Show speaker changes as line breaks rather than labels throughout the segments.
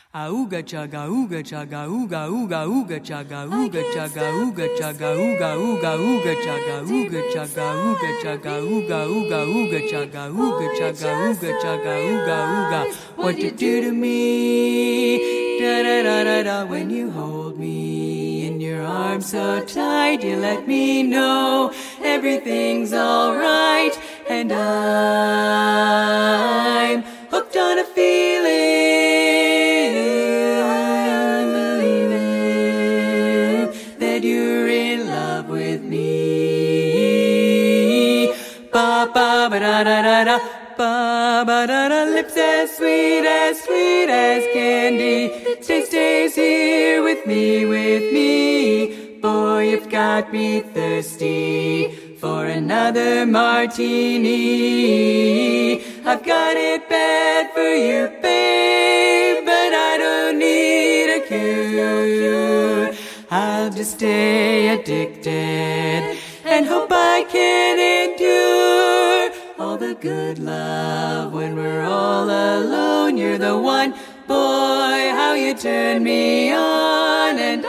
Auga chaga ooga chaga ooga ooga ooga chaga ooga chaga ooga chaga ooga ooga ooga chaga ooga chaga ooga chaga ooga ooga ooga chaga ooga chaga ooga chaga ooga ooga. What you do to me? Da da da da da. When you hold me in your arms so tight, you let me know everything's alright, and I'm hooked on a feeling. You're in love with me. Ba ba ba da da da da. Ba ba da da. Lips as sweet as candy. The taste stays here with me, with me. Boy, you've got me thirsty for another martini. I've got it bad for you, babe, but I don't need a cure. I'll just stay addicted and hope I can endure all the good love when we're all alone. You're the one, boy, how you turn me on, and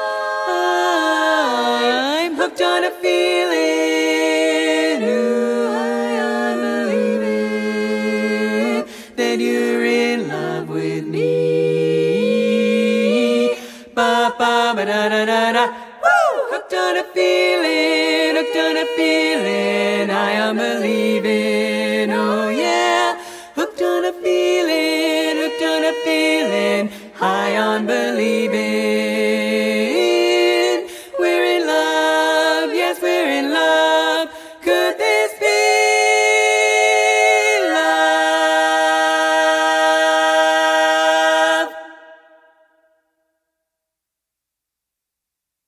I'm hooked on a feeling. Ooh, I'm believing that you're in love with me. Ba ba ba da da da da. Woo! Hooked on a feeling, hooked on a feeling. I am believing, oh yeah. Hooked on a feeling, hooked on a feeling. High on believing.